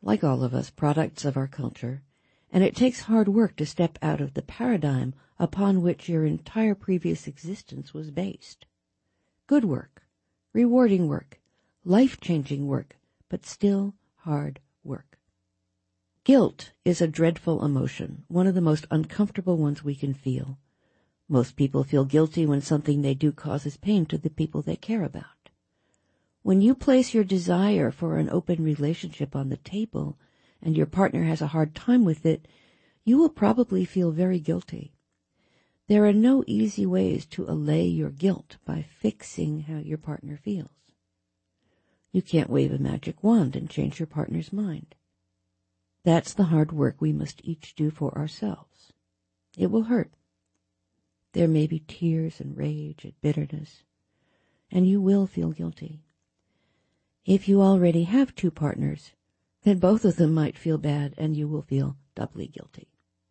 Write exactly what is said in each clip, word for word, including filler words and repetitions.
like all of us, products of our culture, and it takes hard work to step out of the paradigm upon which your entire previous existence was based. Good work, rewarding work, life-changing work, but still hard work. Guilt is a dreadful emotion, one of the most uncomfortable ones we can feel. Most people feel guilty when something they do causes pain to the people they care about. When you place your desire for an open relationship on the table and your partner has a hard time with it, you will probably feel very guilty. There are no easy ways to allay your guilt by fixing how your partner feels. You can't wave a magic wand and change your partner's mind. That's the hard work we must each do for ourselves. It will hurt. There may be tears and rage and bitterness, and you will feel guilty. If you already have two partners, then both of them might feel bad and you will feel doubly guilty.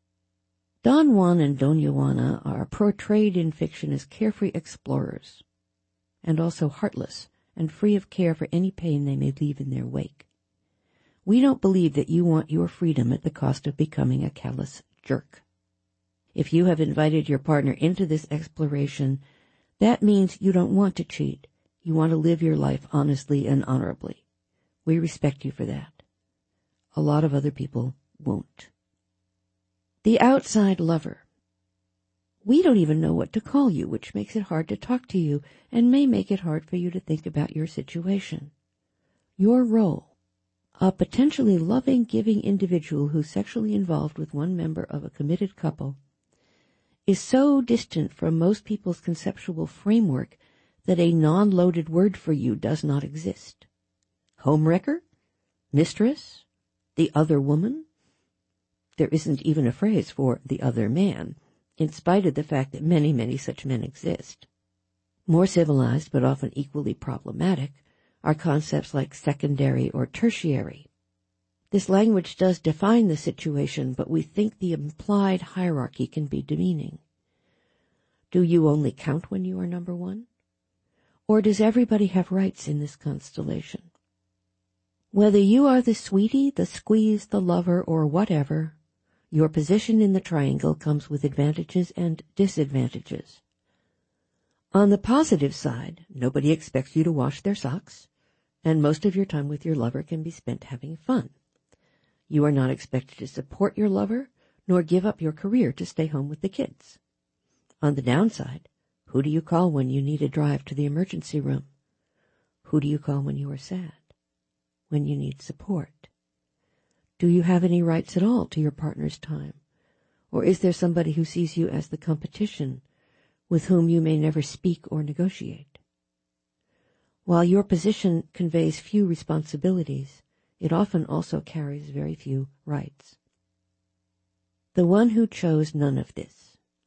Don Juan and Doña Juana are portrayed in fiction as carefree explorers, and also heartless and free of care for any pain they may leave in their wake. We don't believe that you want your freedom at the cost of becoming a callous jerk. If you have invited your partner into this exploration, that means you don't want to cheat. You want to live your life honestly and honorably. We respect you for that. A lot of other people won't. The outside lover. We don't even know what to call you, which makes it hard to talk to you and may make it hard for you to think about your situation. Your role, a potentially loving, giving individual who's sexually involved with one member of a committed couple, is so distant from most people's conceptual framework that a non-loaded word for you does not exist. Homewrecker? Mistress? The other woman? There isn't even a phrase for the other man, in spite of the fact that many, many such men exist. More civilized, but often equally problematic, are concepts like secondary or tertiary. This language does define the situation, but we think the implied hierarchy can be demeaning. Do you only count when you are number one? Or does everybody have rights in this constellation? Whether you are the sweetie, the squeeze, the lover, or whatever, your position in the triangle comes with advantages and disadvantages. On the positive side, nobody expects you to wash their socks, and most of your time with your lover can be spent having fun. You are not expected to support your lover, nor give up your career to stay home with the kids. On the downside, who do you call when you need a drive to the emergency room? Who do you call when you are sad? When you need support? Do you have any rights at all to your partner's time? Or is there somebody who sees you as the competition, with whom you may never speak or negotiate? While your position conveys few responsibilities, it often also carries very few rights. The one who chose none of this.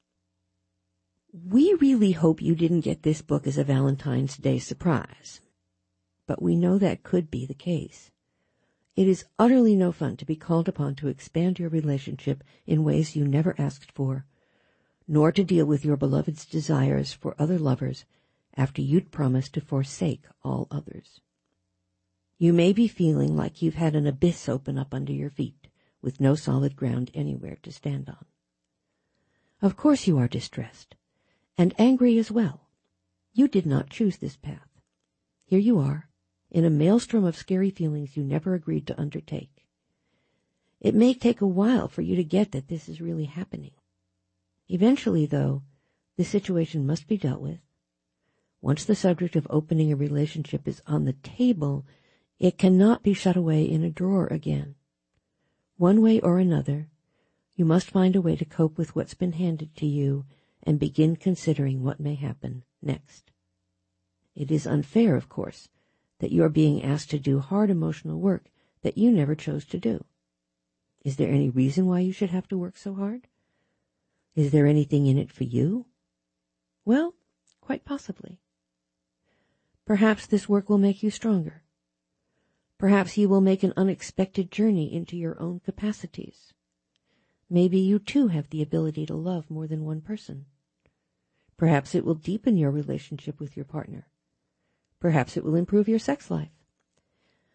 We really hope you didn't get this book as a Valentine's Day surprise, but we know that could be the case. It is utterly no fun to be called upon to expand your relationship in ways you never asked for, nor to deal with your beloved's desires for other lovers after you'd promised to forsake all others. You may be feeling like you've had an abyss open up under your feet, with no solid ground anywhere to stand on. Of course you are distressed, and angry as well. You did not choose this path. Here you are, in a maelstrom of scary feelings you never agreed to undertake. It may take a while for you to get that this is really happening. Eventually, though, the situation must be dealt with. Once the subject of opening a relationship is on the table, it cannot be shut away in a drawer again. One way or another, you must find a way to cope with what's been handed to you and begin considering what may happen next. It is unfair, of course, that you are being asked to do hard emotional work that you never chose to do. Is there any reason why you should have to work so hard? Is there anything in it for you? Well, quite possibly. Perhaps this work will make you stronger. Perhaps you will make an unexpected journey into your own capacities. Maybe you too have the ability to love more than one person. Perhaps it will deepen your relationship with your partner. Perhaps it will improve your sex life.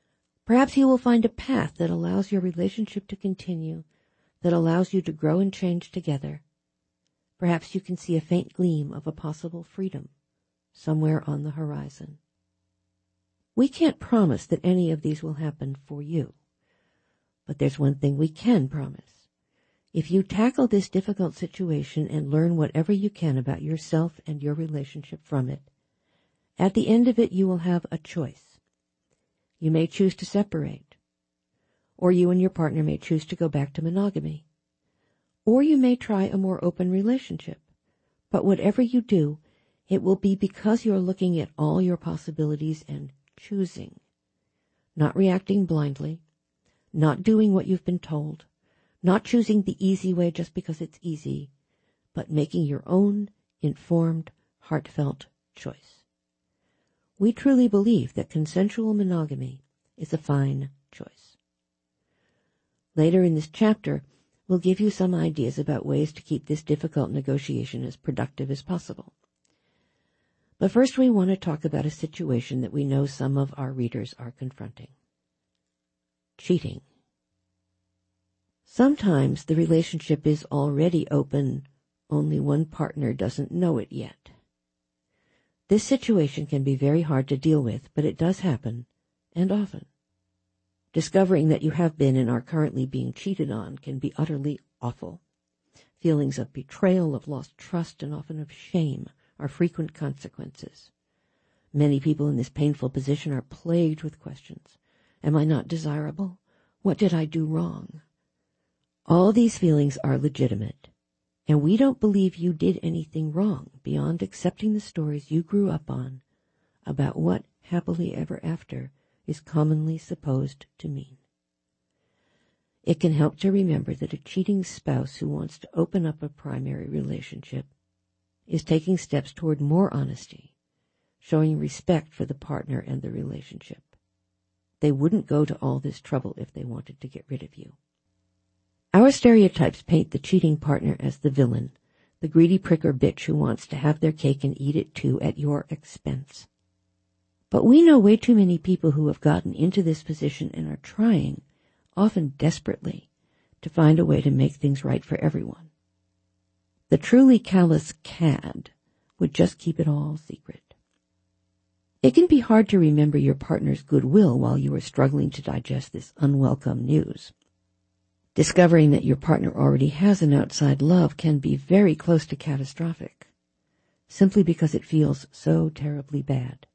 Perhaps you will find a path that allows your relationship to continue, that allows you to grow and change together. Perhaps you can see a faint gleam of a possible freedom somewhere on the horizon. We can't promise that any of these will happen for you, but there's one thing we can promise. If you tackle this difficult situation and learn whatever you can about yourself and your relationship from it, at the end of it you will have a choice. You may choose to separate, or you and your partner may choose to go back to monogamy, or you may try a more open relationship. But whatever you do, it will be because you're looking at all your possibilities and choosing, not reacting blindly, not doing what you've been told, not choosing the easy way just because it's easy, but making your own informed, heartfelt choice. We truly believe that consensual monogamy is a fine choice. Later in this chapter, we'll give you some ideas about ways to keep this difficult negotiation as productive as possible. But first we want to talk about a situation that we know some of our readers are confronting. Cheating. Sometimes the relationship is already open, only one partner doesn't know it yet. This situation can be very hard to deal with, but it does happen, and often. Discovering that you have been and are currently being cheated on can be utterly awful. Feelings of betrayal, of lost trust, and often of shame are frequent consequences. Many people in this painful position are plagued with questions. Am I not desirable? What did I do wrong? All these feelings are legitimate, and we don't believe you did anything wrong beyond accepting the stories you grew up on about what happily ever after is commonly supposed to mean. It can help to remember that a cheating spouse who wants to open up a primary relationship is taking steps toward more honesty, showing respect for the partner and the relationship. They wouldn't go to all this trouble if they wanted to get rid of you. Our stereotypes paint the cheating partner as the villain, the greedy prick or bitch who wants to have their cake and eat it too at your expense. But we know way too many people who have gotten into this position and are trying, often desperately, to find a way to make things right for everyone. The truly callous cad would just keep it all secret. It can be hard to remember your partner's goodwill while you are struggling to digest this unwelcome news. Discovering that your partner already has an outside love can be very close to catastrophic, simply because it feels so terribly bad.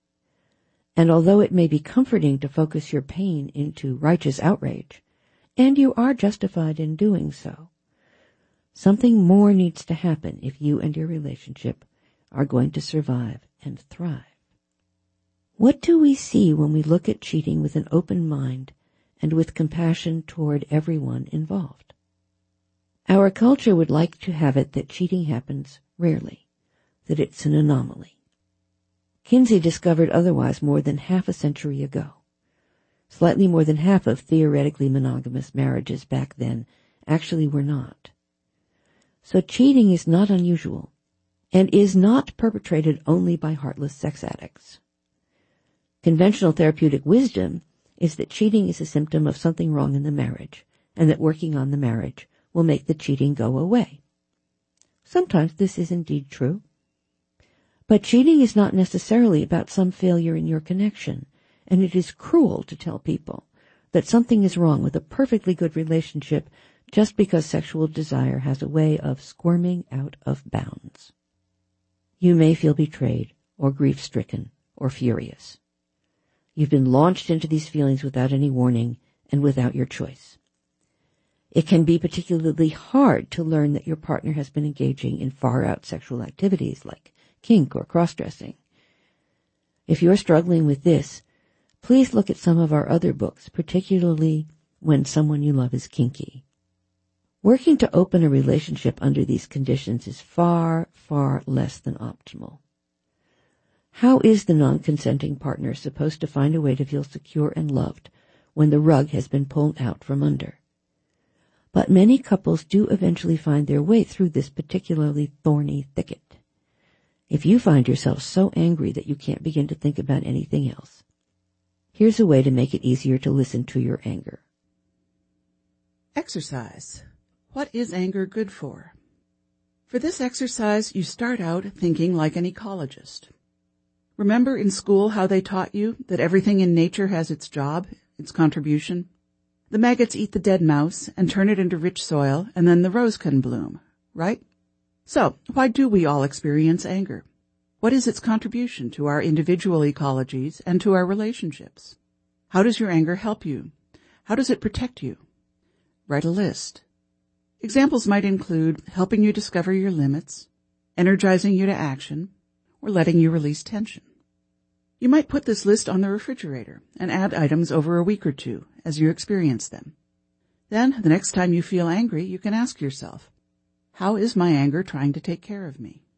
And although it may be comforting to focus your pain into righteous outrage, and you are justified in doing so, something more needs to happen if you and your relationship are going to survive and thrive. What do we see when we look at cheating with an open mind and with compassion toward everyone involved? Our culture would like to have it that cheating happens rarely, that it's an anomaly. Kinsey discovered otherwise more than half a century ago. Slightly more than half of theoretically monogamous marriages back then actually were not. So cheating is not unusual, and is not perpetrated only by heartless sex addicts. Conventional therapeutic wisdom is that cheating is a symptom of something wrong in the marriage, and that working on the marriage will make the cheating go away. Sometimes this is indeed true. But cheating is not necessarily about some failure in your connection, and it is cruel to tell people that something is wrong with a perfectly good relationship just because sexual desire has a way of squirming out of bounds. You may feel betrayed, or grief-stricken, or furious. You've been launched into these feelings without any warning and without your choice. It can be particularly hard to learn that your partner has been engaging in far-out sexual activities like kink or cross-dressing. If you're struggling with this, please look at some of our other books, particularly When Someone You Love is Kinky. Working to open a relationship under these conditions is far, far less than optimal. How is the non-consenting partner supposed to find a way to feel secure and loved when the rug has been pulled out from under? But many couples do eventually find their way through this particularly thorny thicket. If you find yourself so angry that you can't begin to think about anything else, Here's a way to make it easier to listen to your anger. Exercise. What is anger good for? For this exercise, you start out thinking like an ecologist. Remember in school how they taught you that everything in nature has its job, its contribution? The maggots eat the dead mouse and turn it into rich soil, and then the rose can bloom, right? So, why do we all experience anger? What is its contribution to our individual ecologies and to our relationships? How does your anger help you? How does it protect you? Write a list. Examples might include helping you discover your limits, energizing you to action, or letting you release tension. You might put this list on the refrigerator and add items over a week or two as you experience them. Then, the next time you feel angry, you can ask yourself, how is my anger trying to take care of me?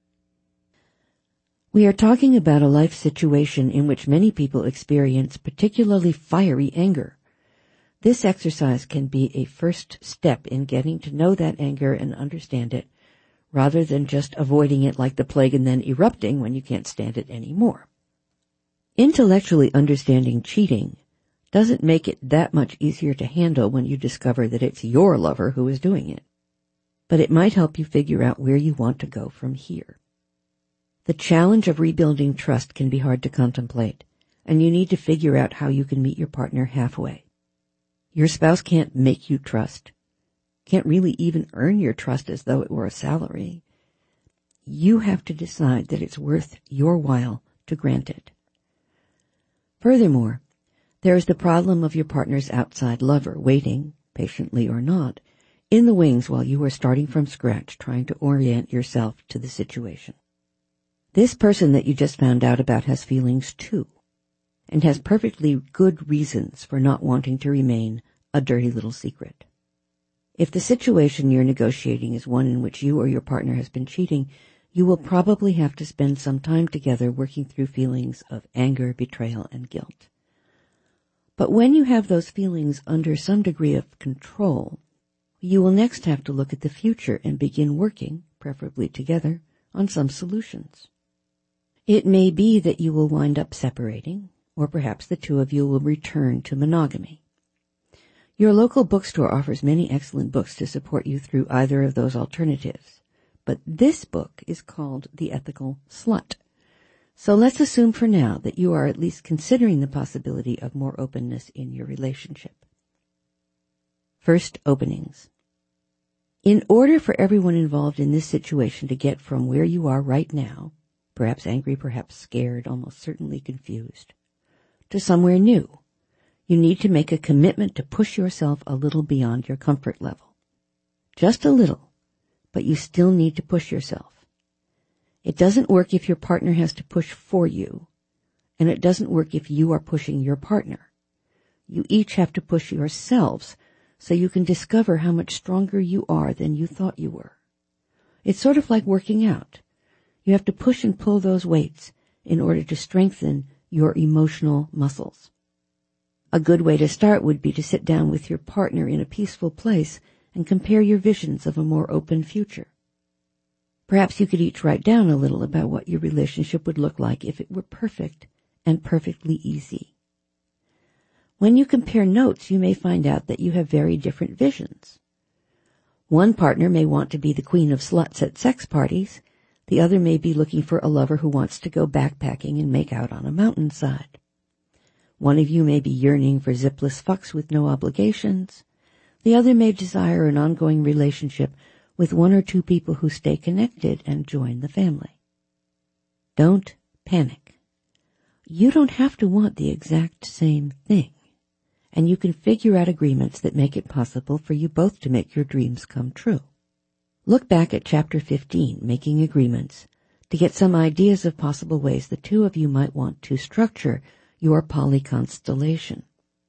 We are talking about a life situation in which many people experience particularly fiery anger. This exercise can be a first step in getting to know that anger and understand it, rather than just avoiding it like the plague and then erupting when you can't stand it anymore. Intellectually understanding cheating doesn't make it that much easier to handle when you discover that it's your lover who is doing it, but it might help you figure out where you want to go from here. The challenge of rebuilding trust can be hard to contemplate, and you need to figure out how you can meet your partner halfway. Your spouse can't make you trust, can't really even earn your trust as though it were a salary. You have to decide that it's worth your while to grant it. Furthermore, there is the problem of your partner's outside lover waiting, patiently or not, in the wings while you are starting from scratch trying to orient yourself to the situation. This person that you just found out about has feelings too, and has perfectly good reasons for not wanting to remain a dirty little secret. If the situation you're negotiating is one in which you or your partner has been cheating, you will probably have to spend some time together working through feelings of anger, betrayal, and guilt. But when you have those feelings under some degree of control, you will next have to look at the future and begin working, preferably together, on some solutions. It may be that you will wind up separating, or perhaps the two of you will return to monogamy. Your local bookstore offers many excellent books to support you through either of those alternatives, but this book is called The Ethical Slut. So let's assume for now that you are at least considering the possibility of more openness in your relationship. First, openings. In order for everyone involved in this situation to get from where you are right now, perhaps angry, perhaps scared, almost certainly confused, to somewhere new, you need to make a commitment to push yourself a little beyond your comfort level. Just a little, but you still need to push yourself. It doesn't work if your partner has to push for you, and it doesn't work if you are pushing your partner. You each have to push yourselves so you can discover how much stronger you are than you thought you were. It's sort of like working out. You have to push and pull those weights in order to strengthen your emotional muscles. A good way to start would be to sit down with your partner in a peaceful place and compare your visions of a more open future. Perhaps you could each write down a little about what your relationship would look like if it were perfect and perfectly easy. When you compare notes, you may find out that you have very different visions. One partner may want to be the queen of sluts at sex parties. The other may be looking for a lover who wants to go backpacking and make out on a mountainside. One of you may be yearning for zipless fucks with no obligations. The other may desire an ongoing relationship with one or two people who stay connected and join the family. Don't panic. You don't have to want the exact same thing, and you can figure out agreements that make it possible for you both to make your dreams come true. Look back at Chapter fifteen, Making Agreements, to get some ideas of possible ways the two of you might want to structure your polyconstellation.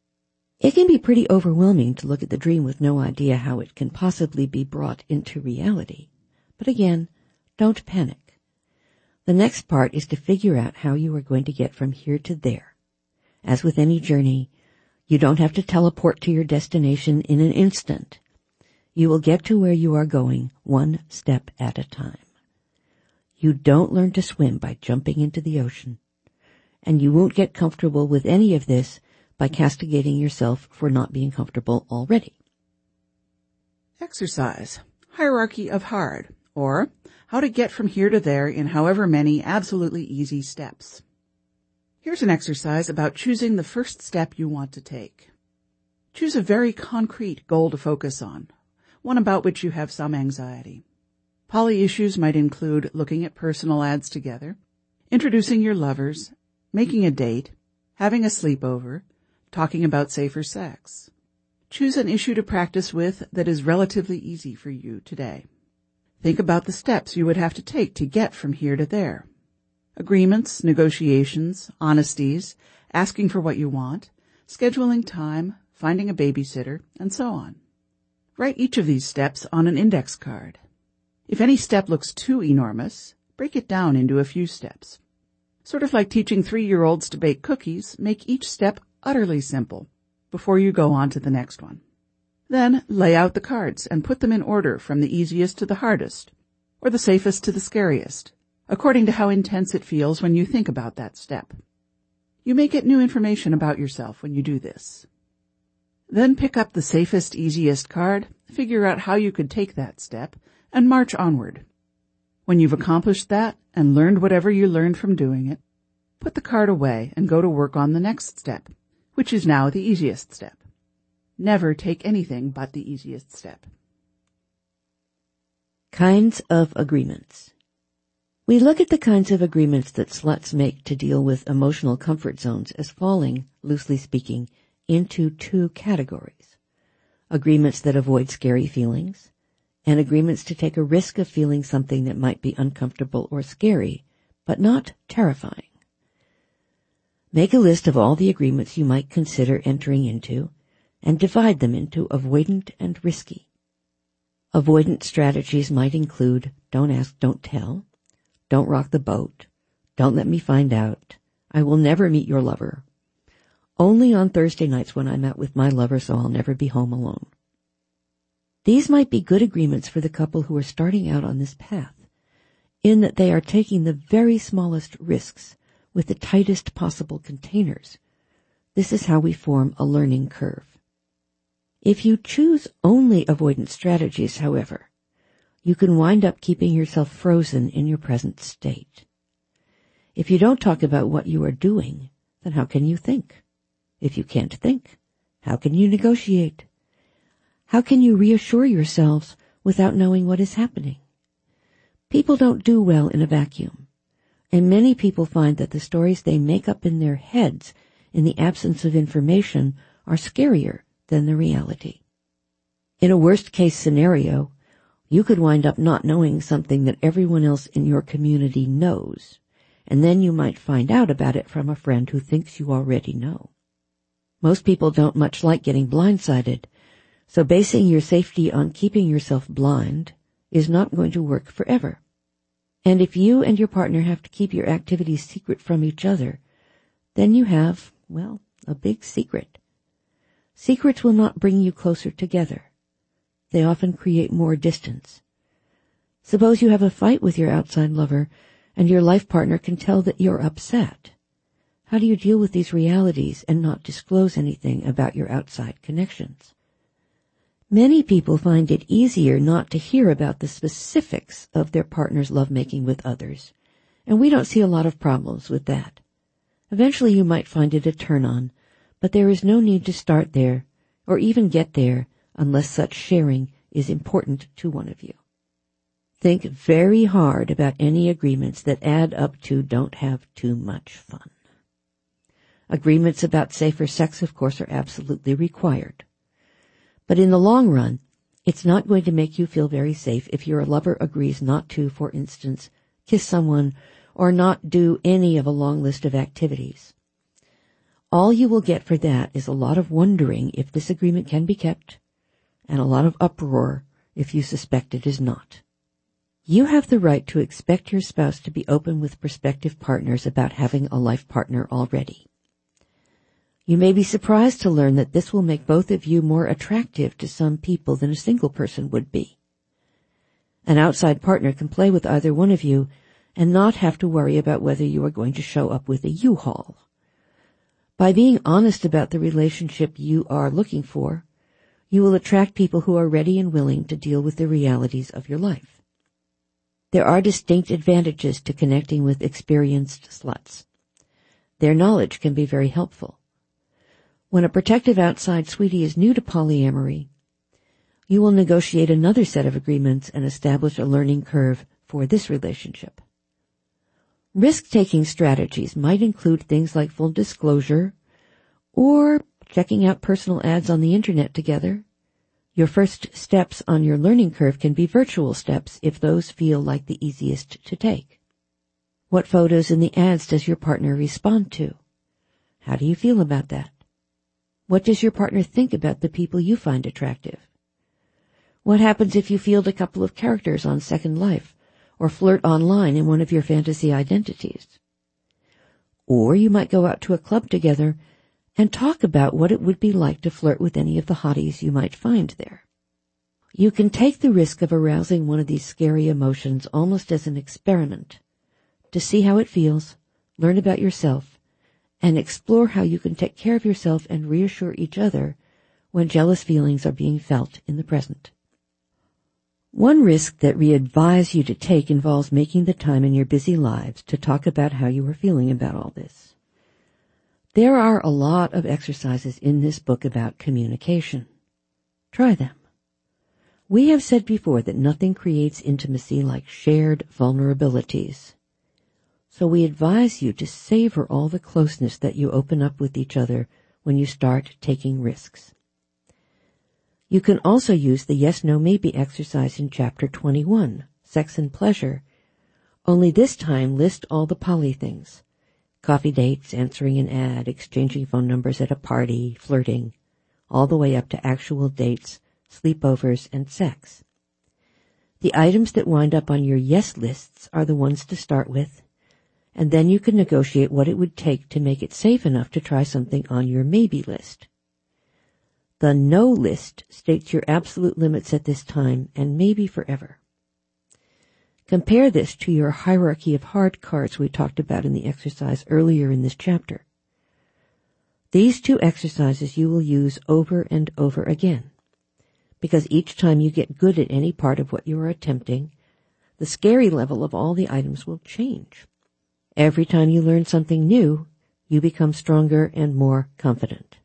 It can be pretty overwhelming to look at the dream with no idea how it can possibly be brought into reality. But again, don't panic. The next part is to figure out how you are going to get from here to there. As with any journey, you don't have to teleport to your destination in an instant. You will get to where you are going one step at a time. You don't learn to swim by jumping into the ocean, and you won't get comfortable with any of this by castigating yourself for not being comfortable already. Exercise. Hierarchy of hard, or how to get from here to there in however many absolutely easy steps. Here's an exercise about choosing the first step you want to take. Choose a very concrete goal to focus on, one about which you have some anxiety. Poly issues might include looking at personal ads together, introducing your lovers, making a date, having a sleepover, talking about safer sex. Choose an issue to practice with that is relatively easy for you today. Think about the steps you would have to take to get from here to there. Agreements, negotiations, honesties, asking for what you want, scheduling time, finding a babysitter, and so on. Write each of these steps on an index card. If any step looks too enormous, break it down into a few steps. Sort of like teaching three-year-olds to bake cookies, make each step utterly simple before you go on to the next one. Then lay out the cards and put them in order from the easiest to the hardest, or the safest to the scariest, according to how intense it feels when you think about that step. You may get new information about yourself when you do this. Then pick up the safest, easiest card, figure out how you could take that step, and march onward. When you've accomplished that and learned whatever you learned from doing it, put the card away and go to work on the next step, which is now the easiest step. Never take anything but the easiest step. Kinds of agreements. We look at the kinds of agreements that sluts make to deal with emotional comfort zones as falling, loosely speaking, into two categories. Agreements that avoid scary feelings, and agreements to take a risk of feeling something that might be uncomfortable or scary, but not terrifying. Make a list of all the agreements you might consider entering into, and divide them into avoidant and risky. Avoidant strategies might include don't ask, don't tell, don't rock the boat, don't let me find out, I will never meet your lover, only on Thursday nights when I'm out with my lover so I'll never be home alone. These might be good agreements for the couple who are starting out on this path, in that they are taking the very smallest risks with the tightest possible containers. This is how we form a learning curve. If you choose only avoidance strategies, however, you can wind up keeping yourself frozen in your present state. If you don't talk about what you are doing, then how can you think? If you can't think, how can you negotiate? How can you reassure yourselves without knowing what is happening? People don't do well in a vacuum, and many people find that the stories they make up in their heads in the absence of information are scarier than the reality. In a worst-case scenario, you could wind up not knowing something that everyone else in your community knows, and then you might find out about it from a friend who thinks you already know. Most people don't much like getting blindsided, so basing your safety on keeping yourself blind is not going to work forever. And if you and your partner have to keep your activities secret from each other, then you have, well, a big secret. Secrets will not bring you closer together. They often create more distance. Suppose you have a fight with your outside lover, and your life partner can tell that you're upset. How do you deal with these realities and not disclose anything about your outside connections? Many people find it easier not to hear about the specifics of their partner's lovemaking with others, and we don't see a lot of problems with that. Eventually you might find it a turn-on, but there is no need to start there, or even get there, unless such sharing is important to one of you. Think very hard about any agreements that add up to don't have too much fun. Agreements about safer sex, of course, are absolutely required. But in the long run, it's not going to make you feel very safe if your lover agrees not to, for instance, kiss someone or not do any of a long list of activities. All you will get for that is a lot of wondering if this agreement can be kept, and a lot of uproar if you suspect it is not. You have the right to expect your spouse to be open with prospective partners about having a life partner already. You may be surprised to learn that this will make both of you more attractive to some people than a single person would be. An outside partner can play with either one of you, and not have to worry about whether you are going to show up with a U-Haul. By being honest about the relationship you are looking for, you will attract people who are ready and willing to deal with the realities of your life. There are distinct advantages to connecting with experienced sluts. Their knowledge can be very helpful. When a protective outside sweetie is new to polyamory, you will negotiate another set of agreements and establish a learning curve for this relationship. Risk-taking strategies might include things like full disclosure or checking out personal ads on the internet together. Your first steps on your learning curve can be virtual steps if those feel like the easiest to take. What photos in the ads does your partner respond to? How do you feel about that? What does your partner think about the people you find attractive? What happens if you field a couple of characters on Second Life or flirt online in one of your fantasy identities? Or you might go out to a club together and talk about what it would be like to flirt with any of the hotties you might find there. You can take the risk of arousing one of these scary emotions almost as an experiment to see how it feels, learn about yourself, and explore how you can take care of yourself and reassure each other when jealous feelings are being felt in the present. One risk that we advise you to take involves making the time in your busy lives to talk about how you are feeling about all this. There are a lot of exercises in this book about communication. Try them. We have said before that nothing creates intimacy like shared vulnerabilities. So we advise you to savor all the closeness that you open up with each other when you start taking risks. You can also use the yes, no, maybe exercise in chapter twenty-one, Sex and Pleasure, only this time list all the poly things. Coffee dates, answering an ad, exchanging phone numbers at a party, flirting, all the way up to actual dates, sleepovers, and sex. The items that wind up on your yes lists are the ones to start with, and then you can negotiate what it would take to make it safe enough to try something on your maybe list. The no list states your absolute limits at this time and maybe forever. Compare this to your hierarchy of hard cards we talked about in the exercise earlier in this chapter. These two exercises you will use over and over again, because each time you get good at any part of what you are attempting, the scary level of all the items will change. Every time you learn something new, you become stronger and more confident.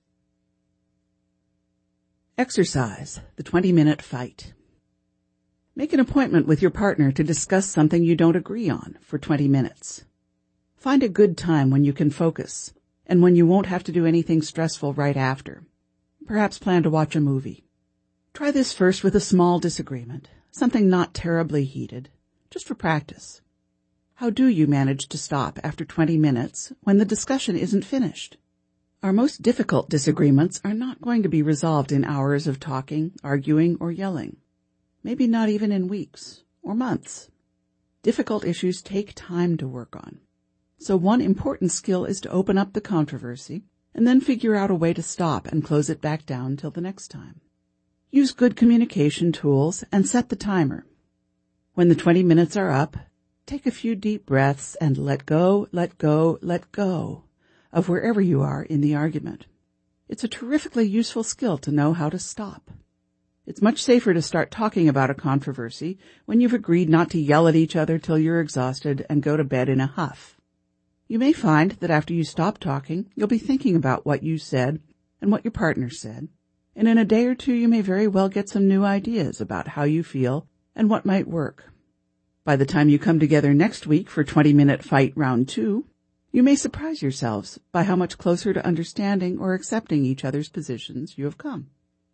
Exercise, the twenty-minute fight. Make an appointment with your partner to discuss something you don't agree on for twenty minutes. Find a good time when you can focus and when you won't have to do anything stressful right after. Perhaps plan to watch a movie. Try this first with a small disagreement, something not terribly heated, just for practice. How do you manage to stop after twenty minutes when the discussion isn't finished? Our most difficult disagreements are not going to be resolved in hours of talking, arguing, or yelling. Maybe not even in weeks or months. Difficult issues take time to work on. So one important skill is to open up the controversy and then figure out a way to stop and close it back down till the next time. Use good communication tools and set the timer. When the twenty minutes are up, take a few deep breaths and let go, let go, let go of wherever you are in the argument. It's a terrifically useful skill to know how to stop. It's much safer to start talking about a controversy when you've agreed not to yell at each other till you're exhausted and go to bed in a huff. You may find that after you stop talking, you'll be thinking about what you said and what your partner said, and in a day or two you may very well get some new ideas about how you feel and what might work. By the time you come together next week for twenty-minute fight round two, you may surprise yourselves by how much closer to understanding or accepting each other's positions you have come.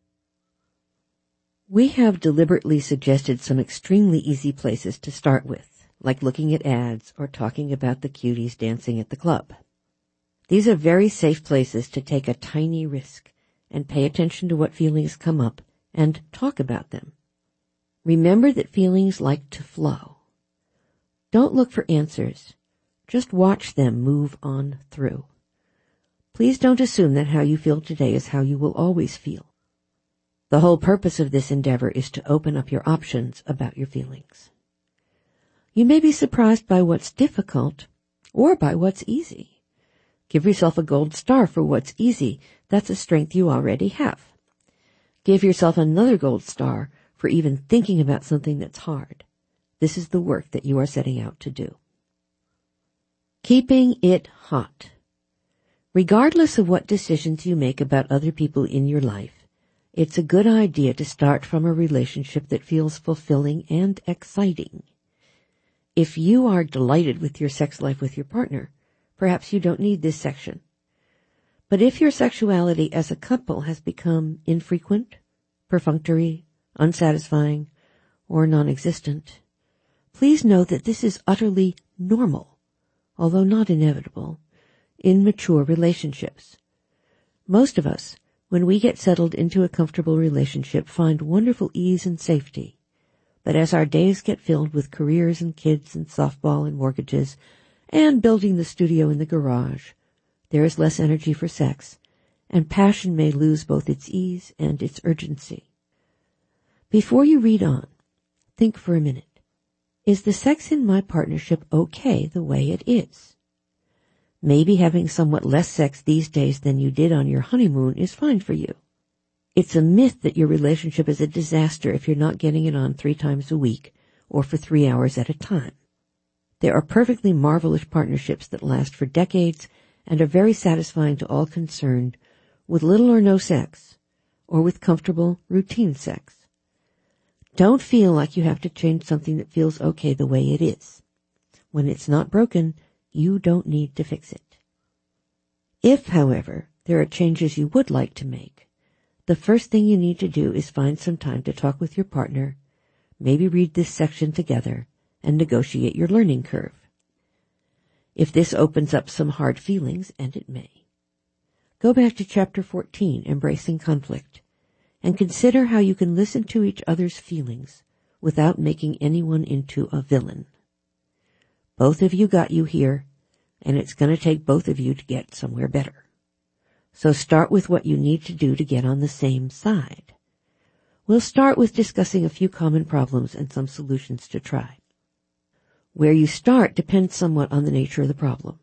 We have deliberately suggested some extremely easy places to start with, like looking at ads or talking about the cuties dancing at the club. These are very safe places to take a tiny risk and pay attention to what feelings come up and talk about them. Remember that feelings like to flow. Don't look for answers. Just watch them move on through. Please don't assume that how you feel today is how you will always feel. The whole purpose of this endeavor is to open up your options about your feelings. You may be surprised by what's difficult or by what's easy. Give yourself a gold star for what's easy. That's a strength you already have. Give yourself another gold star for even thinking about something that's hard. This is the work that you are setting out to do. Keeping it hot. Regardless of what decisions you make about other people in your life, it's a good idea to start from a relationship that feels fulfilling and exciting. If you are delighted with your sex life with your partner, perhaps you don't need this section. But if your sexuality as a couple has become infrequent, perfunctory, unsatisfying, or non-existent, please know that this is utterly normal, although not inevitable, in mature relationships. Most of us, when we get settled into a comfortable relationship, find wonderful ease and safety. But as our days get filled with careers and kids and softball and mortgages and building the studio in the garage, there is less energy for sex, and passion may lose both its ease and its urgency. Before you read on, think for a minute. Is the sex in my partnership okay the way it is? Maybe having somewhat less sex these days than you did on your honeymoon is fine for you. It's a myth that your relationship is a disaster if you're not getting it on three times a week or for three hours at a time. There are perfectly marvelous partnerships that last for decades and are very satisfying to all concerned with little or no sex, or with comfortable, routine sex. Don't feel like you have to change something that feels okay the way it is. When it's not broken, you don't need to fix it. If, however, there are changes you would like to make, the first thing you need to do is find some time to talk with your partner, maybe read this section together, and negotiate your learning curve. If this opens up some hard feelings, and it may, go back to Chapter fourteen, Embracing Conflict, and consider how you can listen to each other's feelings without making anyone into a villain. Both of you got you here, and it's going to take both of you to get somewhere better. So start with what you need to do to get on the same side. We'll start with discussing a few common problems and some solutions to try. Where you start depends somewhat on the nature of the problem.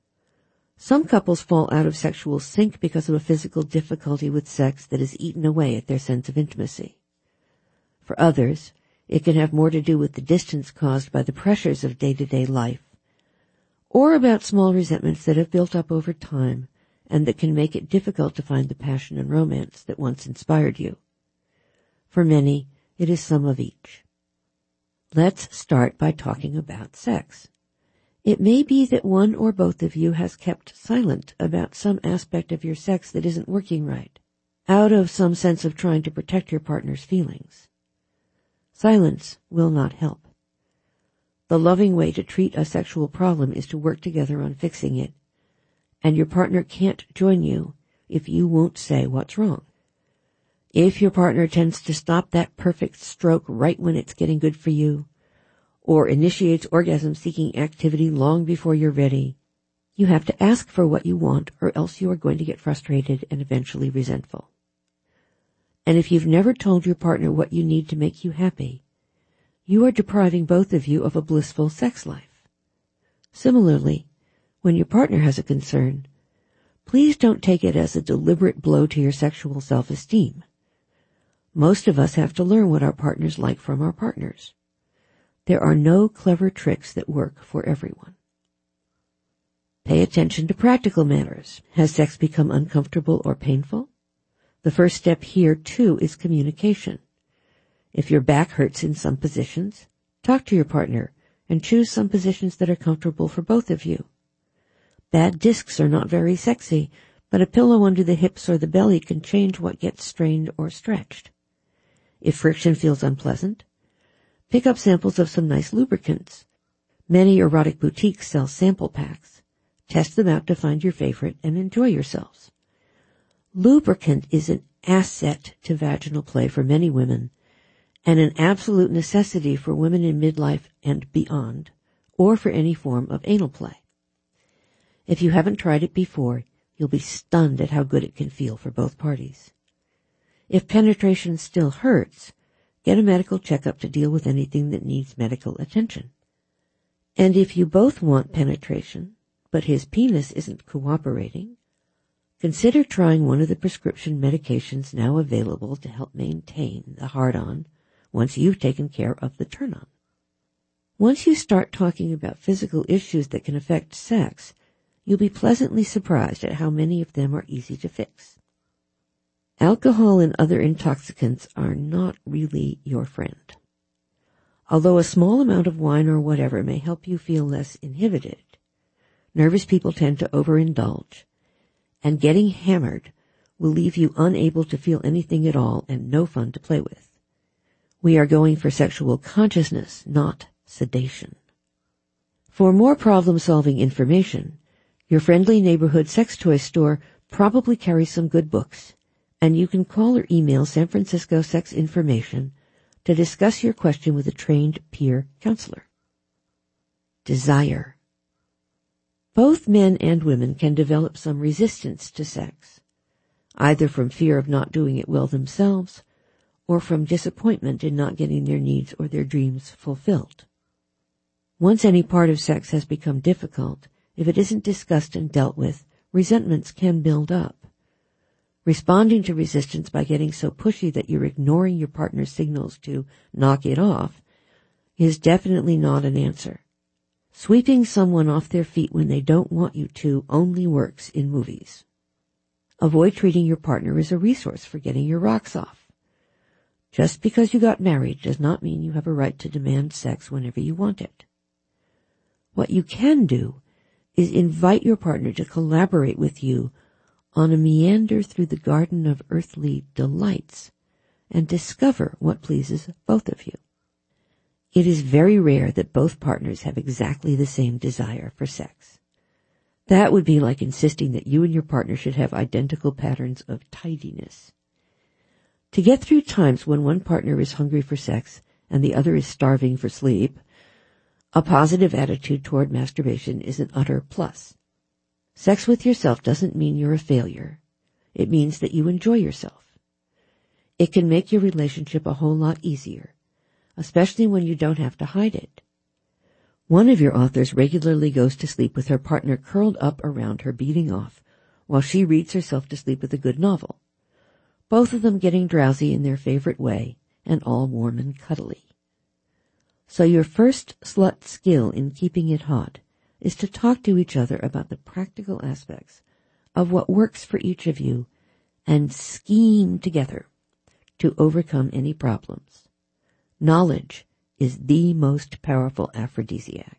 Some couples fall out of sexual sync because of a physical difficulty with sex that has eaten away at their sense of intimacy. For others, it can have more to do with the distance caused by the pressures of day-to-day life, or about small resentments that have built up over time and that can make it difficult to find the passion and romance that once inspired you. For many, it is some of each. Let's start by talking about sex. It may be that one or both of you has kept silent about some aspect of your sex that isn't working right, out of some sense of trying to protect your partner's feelings. Silence will not help. The loving way to treat a sexual problem is to work together on fixing it, and your partner can't join you if you won't say what's wrong. If your partner tends to stop that perfect stroke right when it's getting good for you, or initiates orgasm-seeking activity long before you're ready, you have to ask for what you want, or else you are going to get frustrated and eventually resentful. And if you've never told your partner what you need to make you happy, you are depriving both of you of a blissful sex life. Similarly, when your partner has a concern, please don't take it as a deliberate blow to your sexual self-esteem. Most of us have to learn what our partners like from our partners. There are no clever tricks that work for everyone. Pay attention to practical matters. Has sex become uncomfortable or painful? The first step here, too, is communication. If your back hurts in some positions, talk to your partner and choose some positions that are comfortable for both of you. Bad discs are not very sexy, but a pillow under the hips or the belly can change what gets strained or stretched. If friction feels unpleasant, pick up samples of some nice lubricants. Many erotic boutiques sell sample packs. Test them out to find your favorite and enjoy yourselves. Lubricant is an asset to vaginal play for many women, and an absolute necessity for women in midlife and beyond, or for any form of anal play. If you haven't tried it before, you'll be stunned at how good it can feel for both parties. If penetration still hurts, get a medical checkup to deal with anything that needs medical attention. And if you both want penetration, but his penis isn't cooperating, consider trying one of the prescription medications now available to help maintain the hard-on once you've taken care of the turn-on. Once you start talking about physical issues that can affect sex, you'll be pleasantly surprised at how many of them are easy to fix. Alcohol and other intoxicants are not really your friend. Although a small amount of wine or whatever may help you feel less inhibited, nervous people tend to overindulge, and getting hammered will leave you unable to feel anything at all and no fun to play with. We are going for sexual consciousness, not sedation. For more problem-solving information, your friendly neighborhood sex toy store probably carries some good books, and you can call or email San Francisco Sex Information to discuss your question with a trained peer counselor. Desire. Both men and women can develop some resistance to sex, either from fear of not doing it well themselves or from disappointment in not getting their needs or their dreams fulfilled. Once any part of sex has become difficult, if it isn't discussed and dealt with, resentments can build up. Responding to resistance by getting so pushy that you're ignoring your partner's signals to knock it off is definitely not an answer. Sweeping someone off their feet when they don't want you to only works in movies. Avoid treating your partner as a resource for getting your rocks off. Just because you got married does not mean you have a right to demand sex whenever you want it. What you can do is invite your partner to collaborate with you on a meander through the garden of earthly delights and discover what pleases both of you. It is very rare that both partners have exactly the same desire for sex. That would be like insisting that you and your partner should have identical patterns of tidiness. To get through times when one partner is hungry for sex and the other is starving for sleep, a positive attitude toward masturbation is an utter plus. Sex with yourself doesn't mean you're a failure. It means that you enjoy yourself. It can make your relationship a whole lot easier, especially when you don't have to hide it. One of your authors regularly goes to sleep with her partner curled up around her beating off, while she reads herself to sleep with a good novel, both of them getting drowsy in their favorite way and all warm and cuddly. So your first slut skill in keeping it hot is to talk to each other about the practical aspects of what works for each of you and scheme together to overcome any problems. Knowledge is the most powerful aphrodisiac.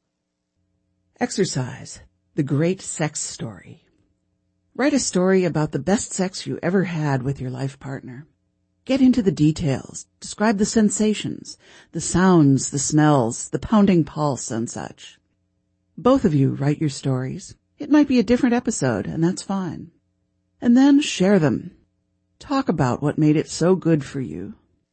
Exercise, the great sex story. Write a story about the best sex you ever had with your life partner. Get into the details. Describe the sensations, the sounds, the smells, the pounding pulse, and such. Both of you write your stories. It might be a different episode, and that's fine. And then share them. Talk about what made it so good for you.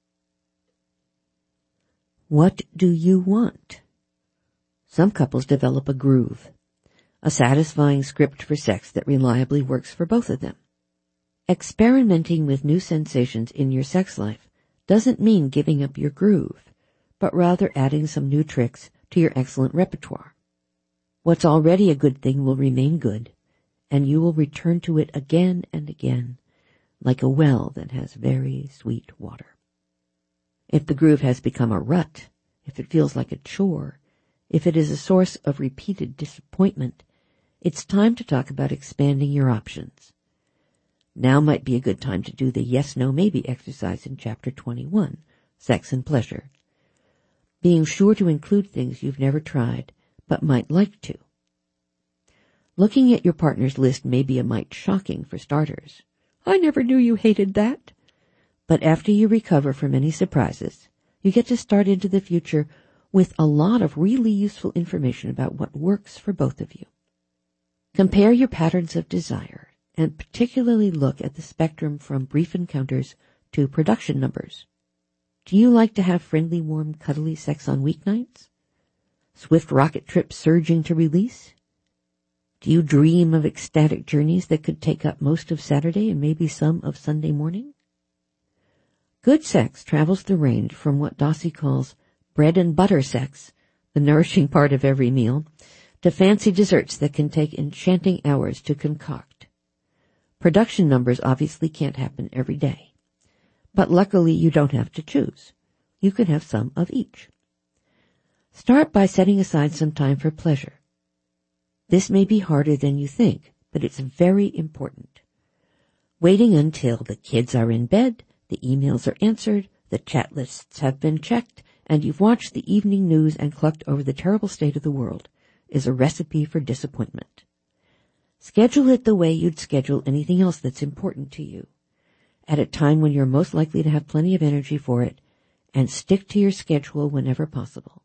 What do you want? Some couples develop a groove, a satisfying script for sex that reliably works for both of them. Experimenting with new sensations in your sex life doesn't mean giving up your groove, but rather adding some new tricks to your excellent repertoire. What's already a good thing will remain good, and you will return to it again and again, like a well that has very sweet water. If the groove has become a rut, if it feels like a chore, if it is a source of repeated disappointment, it's time to talk about expanding your options. Now might be a good time to do the yes, no, maybe exercise in Chapter twenty-one, Sex and Pleasure. Being sure to include things you've never tried, but might like to. Looking at your partner's list may be a mite shocking for starters. I never knew you hated that. But after you recover from any surprises, you get to start into the future with a lot of really useful information about what works for both of you. Compare your patterns of desire, and particularly look at the spectrum from brief encounters to production numbers. Do you like to have friendly, warm, cuddly sex on weeknights? Swift rocket trips surging to release? Do you dream of ecstatic journeys that could take up most of Saturday and maybe some of Sunday morning? Good sex travels the range from what Dossie calls bread and butter sex the nourishing part of every meal, to fancy desserts that can take enchanting hours to concoct. Production numbers obviously can't happen every day. But luckily you don't have to choose. You can have some of each. Start by setting aside some time for pleasure. This may be harder than you think, but it's very important. Waiting until the kids are in bed, the emails are answered, the chat lists have been checked, and you've watched the evening news and clucked over the terrible state of the world is a recipe for disappointment. Schedule it the way you'd schedule anything else that's important to you, at a time when you're most likely to have plenty of energy for it, and stick to your schedule whenever possible.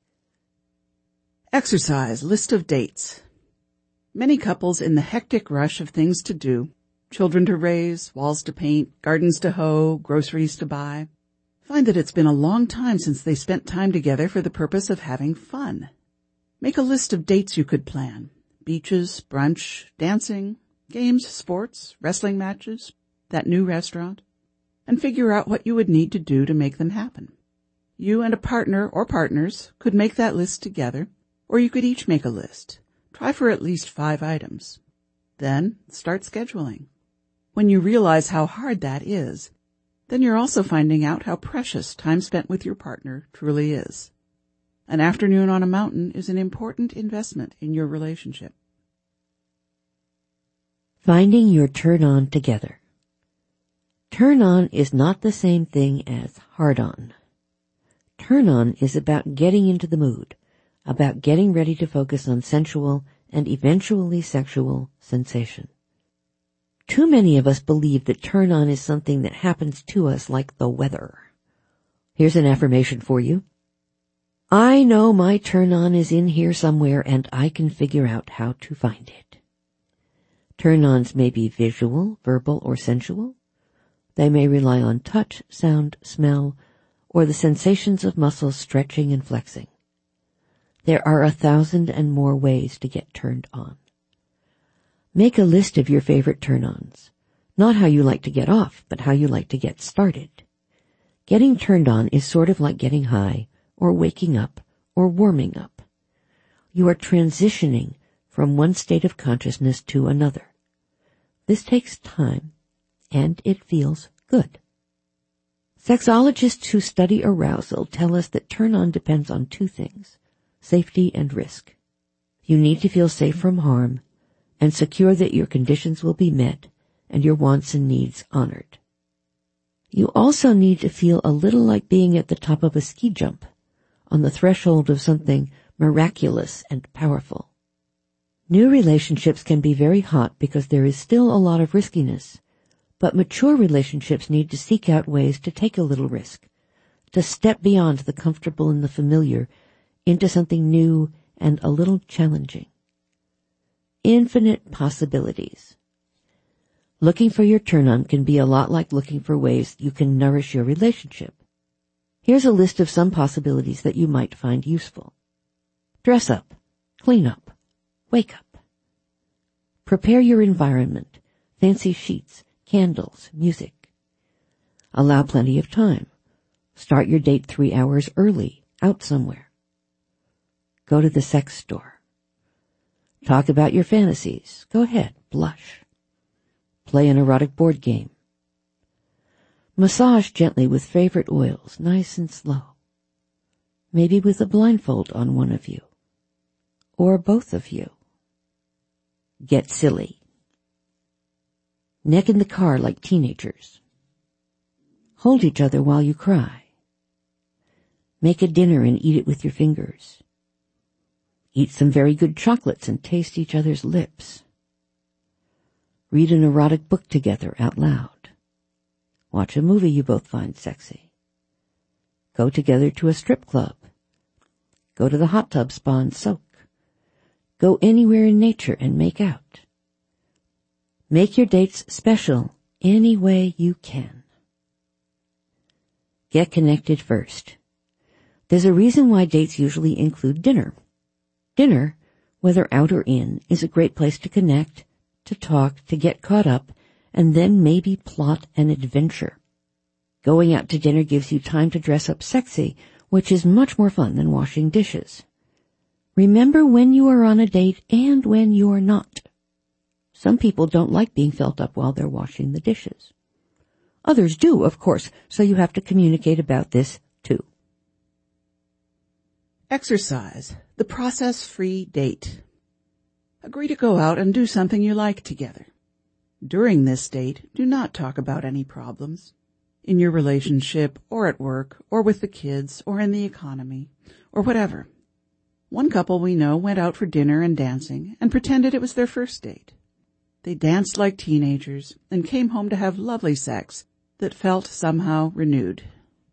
Exercise list of dates. Many couples in the hectic rush of things to do, children to raise, walls to paint, gardens to hoe, groceries to buy, find that it's been a long time since they spent time together for the purpose of having fun. Make a list of dates you could plan. Beaches, brunch, dancing, games, sports, wrestling matches, that new restaurant, and figure out what you would need to do to make them happen. You and a partner or partners could make that list together, or you could each make a list. Try for at least five items. Then start scheduling. When you realize how hard that is, then you're also finding out how precious time spent with your partner truly is. An afternoon on a mountain is an important investment in your relationship. Finding your turn-on together. Turn-on is not the same thing as hard-on. Turn-on is about getting into the mood, about getting ready to focus on sensual and eventually sexual sensation. Too many of us believe that turn-on is something that happens to us like the weather. Here's an affirmation for you. I know my turn-on is in here somewhere and I can figure out how to find it. Turn-ons may be visual, verbal, or sensual. They may rely on touch, sound, smell, or the sensations of muscles stretching and flexing. There are a thousand and more ways to get turned on. Make a list of your favorite turn-ons. Not how you like to get off, but how you like to get started. Getting turned on is sort of like getting high, or waking up, or warming up. You are transitioning from one state of consciousness to another. This takes time, and it feels good. Sexologists who study arousal tell us that turn-on depends on two things, safety and risk. You need to feel safe from harm and secure that your conditions will be met and your wants and needs honored. You also need to feel a little like being at the top of a ski jump, on the threshold of something miraculous and powerful. New relationships can be very hot because there is still a lot of riskiness, but mature relationships need to seek out ways to take a little risk, to step beyond the comfortable and the familiar into something new and a little challenging. Infinite possibilities. Looking for your turn-on can be a lot like looking for ways you can nourish your relationship. Here's a list of some possibilities that you might find useful. Dress up, clean up, wake up. Prepare your environment, fancy sheets, candles, music. Allow plenty of time. Start your date three hours early, out somewhere. Go to the sex store. Talk about your fantasies. Go ahead, blush. Play an erotic board game. Massage gently with favorite oils, nice and slow. Maybe with a blindfold on one of you. Or both of you. Get silly. Neck in the car like teenagers. Hold each other while you cry. Make a dinner and eat it with your fingers. Eat some very good chocolates and taste each other's lips. Read an erotic book together out loud. Watch a movie you both find sexy. Go together to a strip club. Go to the hot tub spa and soak. Go anywhere in nature and make out. Make your dates special any way you can. Get connected first. There's a reason why dates usually include dinner. Dinner, whether out or in, is a great place to connect, to talk, to get caught up, and then maybe plot an adventure. Going out to dinner gives you time to dress up sexy, which is much more fun than washing dishes. Remember when you are on a date and when you are not. Some people don't like being felt up while they're washing the dishes. Others do, of course, so you have to communicate about this too. Exercise, the process-free date. Agree to go out and do something you like together. During this date, do not talk about any problems in your relationship or at work or with the kids or in the economy or whatever. One couple we know went out for dinner and dancing and pretended it was their first date. They danced like teenagers and came home to have lovely sex that felt somehow renewed.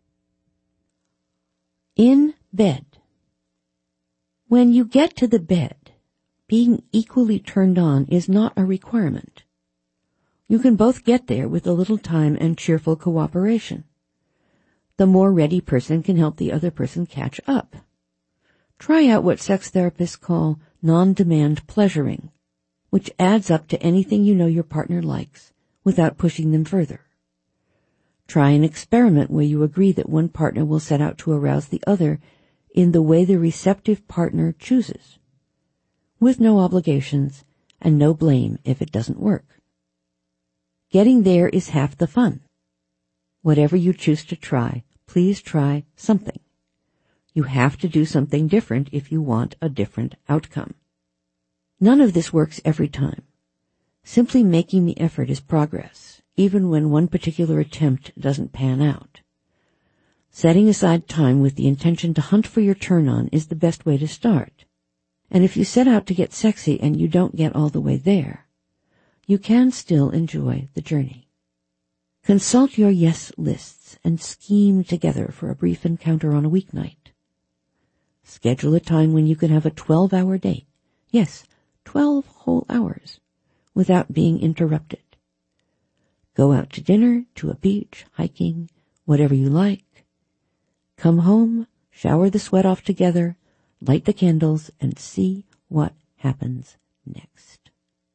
In bed. When you get to the bed, being equally turned on is not a requirement. You can both get there with a little time and cheerful cooperation. The more ready person can help the other person catch up. Try out what sex therapists call non-demand pleasuring, which adds up to anything you know your partner likes without pushing them further. Try an experiment where you agree that one partner will set out to arouse the other in the way the receptive partner chooses, with no obligations and no blame if it doesn't work. Getting there is half the fun. Whatever you choose to try, please try something. You have to do something different if you want a different outcome. None of this works every time. Simply making the effort is progress, even when one particular attempt doesn't pan out. Setting aside time with the intention to hunt for your turn-on is the best way to start. And if you set out to get sexy and you don't get all the way there, you can still enjoy the journey. Consult your yes lists and scheme together for a brief encounter on a weeknight. Schedule a time when you can have a twelve-hour date. Yes, twelve whole hours, without being interrupted. Go out to dinner, to a beach, hiking, whatever you like. Come home, shower the sweat off together, light the candles, and see what happens next.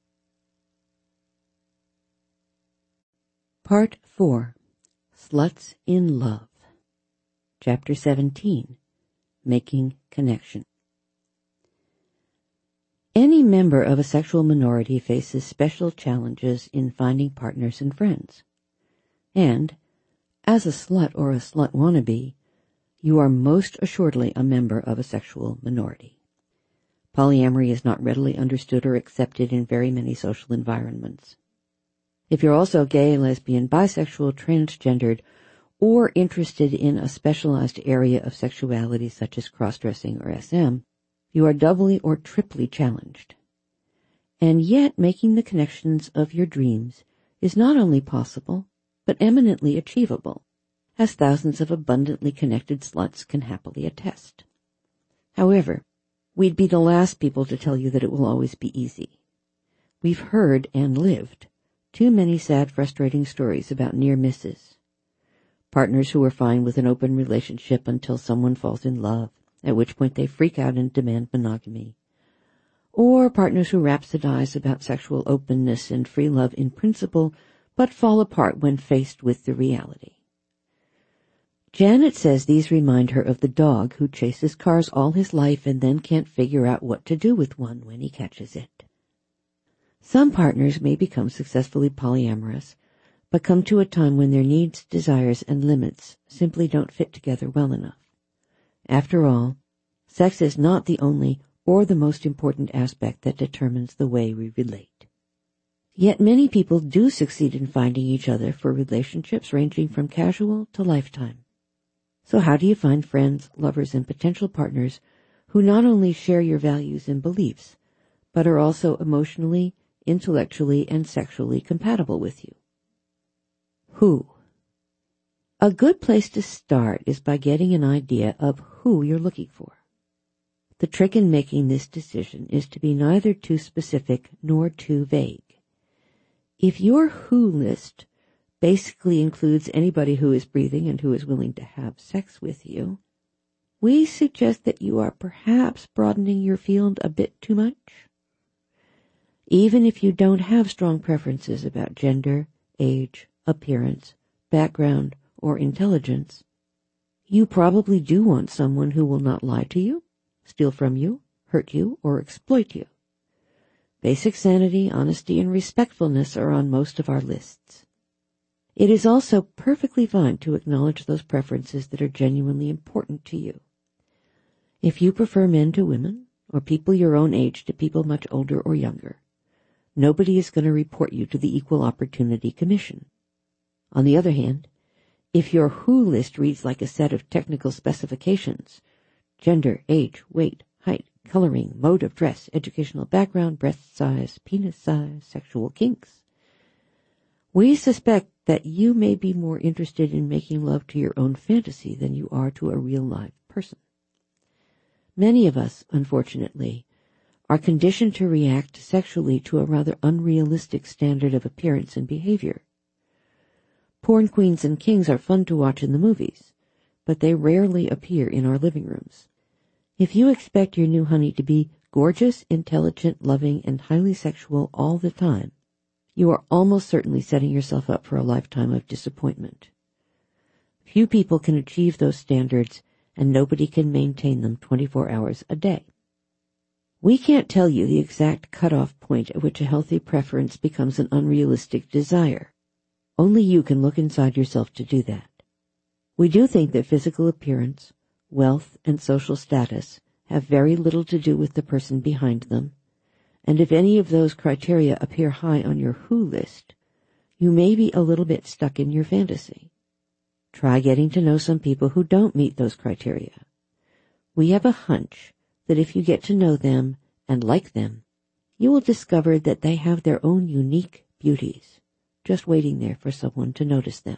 Part four. Sluts in Love. Chapter seventeen. Making Connection. Any member of a sexual minority faces special challenges in finding partners and friends. And, as a slut or a slut wannabe, you are most assuredly a member of a sexual minority. Polyamory is not readily understood or accepted in very many social environments. If you're also gay, lesbian, bisexual, transgendered, or interested in a specialized area of sexuality such as cross-dressing or S M, you are doubly or triply challenged. And yet making the connections of your dreams is not only possible, but eminently achievable, as thousands of abundantly connected sluts can happily attest. However, we'd be the last people to tell you that it will always be easy. We've heard and lived too many sad, frustrating stories about near misses. Partners who are fine with an open relationship until someone falls in love, at which point they freak out and demand monogamy. Or partners who rhapsodize about sexual openness and free love in principle, but fall apart when faced with the reality. Janet says these remind her of the dog who chases cars all his life and then can't figure out what to do with one when he catches it. Some partners may become successfully polyamorous, but come to a time when their needs, desires, and limits simply don't fit together well enough. After all, sex is not the only or the most important aspect that determines the way we relate. Yet many people do succeed in finding each other for relationships ranging from casual to lifetime. So how do you find friends, lovers, and potential partners who not only share your values and beliefs, but are also emotionally, intellectually, and sexually compatible with you? Who? A good place to start is by getting an idea of who you're looking for. The trick in making this decision is to be neither too specific nor too vague. If your who list basically includes anybody who is breathing and who is willing to have sex with you, we suggest that you are perhaps broadening your field a bit too much. Even if you don't have strong preferences about gender, age, appearance, background, or intelligence, you probably do want someone who will not lie to you, steal from you, hurt you, or exploit you. Basic sanity, honesty, and respectfulness are on most of our lists. It is also perfectly fine to acknowledge those preferences that are genuinely important to you. If you prefer men to women, or people your own age to people much older or younger, nobody is going to report you to the Equal Opportunity Commission. On the other hand, if your W H O list reads like a set of technical specifications, gender, age, weight, height, coloring, mode of dress, educational background, breast size, penis size, sexual kinks, we suspect that you may be more interested in making love to your own fantasy than you are to a real live person. Many of us, unfortunately, are conditioned to react sexually to a rather unrealistic standard of appearance and behavior. Porn queens and kings are fun to watch in the movies, but they rarely appear in our living rooms. If you expect your new honey to be gorgeous, intelligent, loving, and highly sexual all the time, you are almost certainly setting yourself up for a lifetime of disappointment. Few people can achieve those standards, and nobody can maintain them twenty-four hours a day. We can't tell you the exact cutoff point at which a healthy preference becomes an unrealistic desire. Only you can look inside yourself to do that. We do think that physical appearance, wealth, and social status have very little to do with the person behind them, and if any of those criteria appear high on your W H O list, you may be a little bit stuck in your fantasy. Try getting to know some people who don't meet those criteria. We have a hunch that if you get to know them and like them, you will discover that they have their own unique beauties, just waiting there for someone to notice them.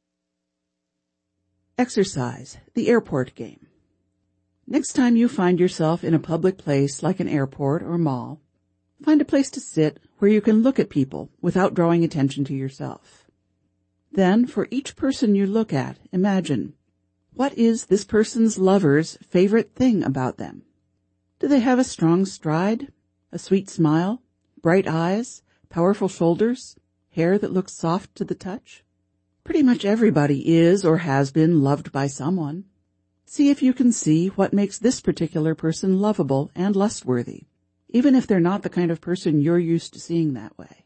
Exercise, the airport game. Next time you find yourself in a public place like an airport or mall, find a place to sit where you can look at people without drawing attention to yourself. Then, for each person you look at, imagine, what is this person's lover's favorite thing about them? Do they have a strong stride, a sweet smile, bright eyes, powerful shoulders, hair that looks soft to the touch? Pretty much everybody is or has been loved by someone. See if you can see what makes this particular person lovable and lustworthy, even if they're not the kind of person you're used to seeing that way.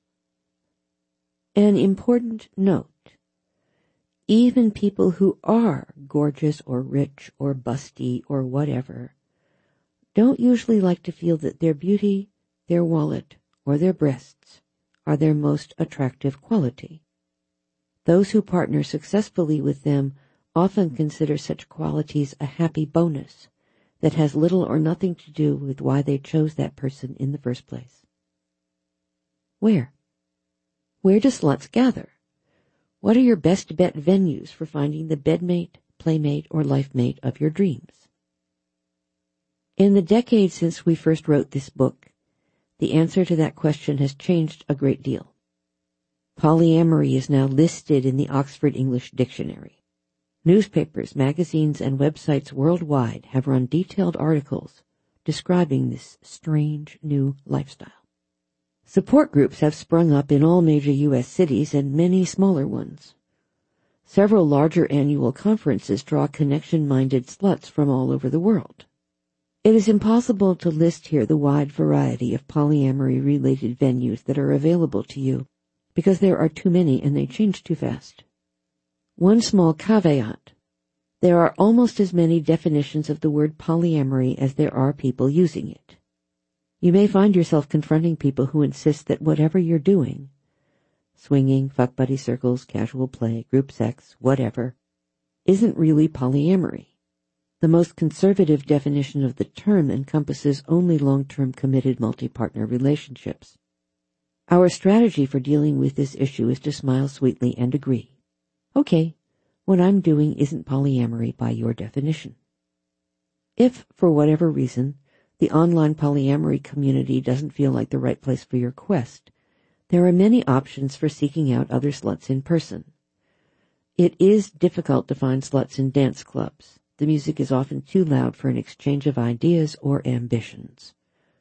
An important note. Even people who are gorgeous or rich or busty or whatever don't usually like to feel that their beauty, their wallet, or their breasts are their most attractive quality. Those who partner successfully with them often consider such qualities a happy bonus that has little or nothing to do with why they chose that person in the first place. Where? Where do sluts gather? What are your best bet venues for finding the bedmate, playmate, or lifemate of your dreams? In the decades since we first wrote this book, the answer to that question has changed a great deal. Polyamory is now listed in the Oxford English Dictionary. Newspapers, magazines, and websites worldwide have run detailed articles describing this strange new lifestyle. Support groups have sprung up in all major U S cities and many smaller ones. Several larger annual conferences draw connection-minded sluts from all over the world. It is impossible to list here the wide variety of polyamory-related venues that are available to you, because there are too many and they change too fast. One small caveat. There are almost as many definitions of the word polyamory as there are people using it. You may find yourself confronting people who insist that whatever you're doing, swinging, fuck buddy circles, casual play, group sex, whatever, isn't really polyamory. The most conservative definition of the term encompasses only long-term committed multi-partner relationships. Our strategy for dealing with this issue is to smile sweetly and agree. Okay, what I'm doing isn't polyamory by your definition. If, for whatever reason, the online polyamory community doesn't feel like the right place for your quest, there are many options for seeking out other sluts in person. It is difficult to find sluts in dance clubs. The music is often too loud for an exchange of ideas or ambitions.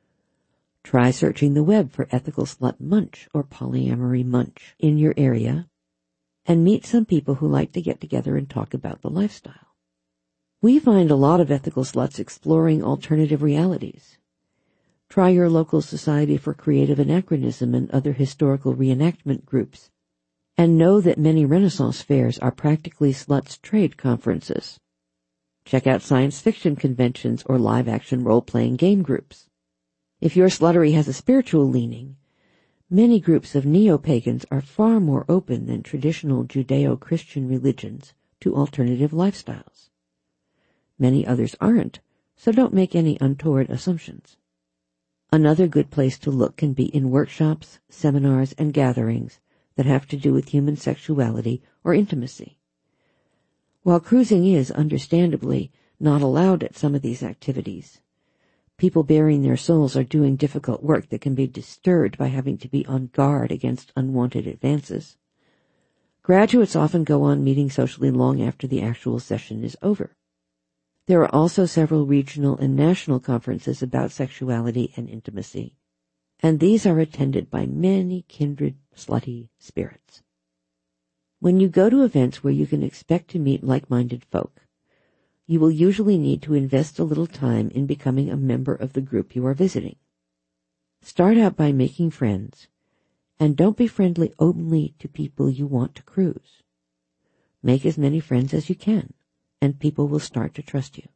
Try searching the web for ethical slut munch or polyamory munch in your area, and meet some people who like to get together and talk about the lifestyle. We find a lot of ethical sluts exploring alternative realities. Try your local Society for Creative Anachronism and other historical reenactment groups, and know that many Renaissance fairs are practically sluts trade conferences. Check out science fiction conventions or live-action role-playing game groups. If your sluttery has a spiritual leaning, many groups of neo-pagans are far more open than traditional Judeo-Christian religions to alternative lifestyles. Many others aren't, so don't make any untoward assumptions. Another good place to look can be in workshops, seminars, and gatherings that have to do with human sexuality or intimacy. While cruising is, understandably, not allowed at some of these activities, people bearing their souls are doing difficult work that can be disturbed by having to be on guard against unwanted advances. Graduates often go on meeting socially long after the actual session is over. There are also several regional and national conferences about sexuality and intimacy, and these are attended by many kindred slutty spirits. When you go to events where you can expect to meet like-minded folk, you will usually need to invest a little time in becoming a member of the group you are visiting. Start out by making friends, and don't be friendly only to people you want to cruise. Make as many friends as you can, and people will start to trust you.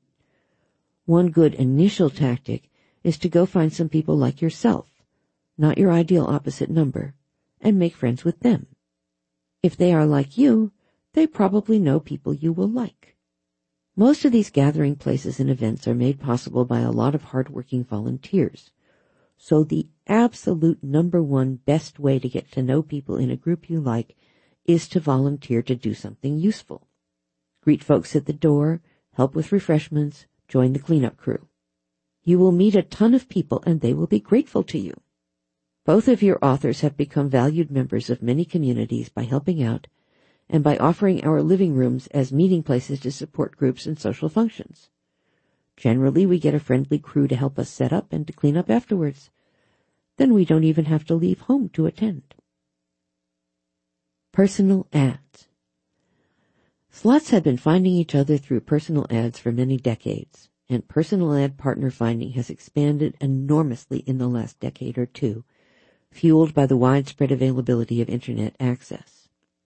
One good initial tactic is to go find some people like yourself, not your ideal opposite number, and make friends with them. If they are like you, they probably know people you will like. Most of these gathering places and events are made possible by a lot of hard-working volunteers, so the absolute number one best way to get to know people in a group you like is to volunteer to do something useful. Greet folks at the door, help with refreshments, join the cleanup crew. You will meet a ton of people and they will be grateful to you. Both of your authors have become valued members of many communities by helping out and by offering our living rooms as meeting places to support groups and social functions. Generally, we get a friendly crew to help us set up and to clean up afterwards. Then we don't even have to leave home to attend. Personal ads. Sluts have been finding each other through personal ads for many decades, and personal ad partner finding has expanded enormously in the last decade or two, fueled by the widespread availability of Internet access.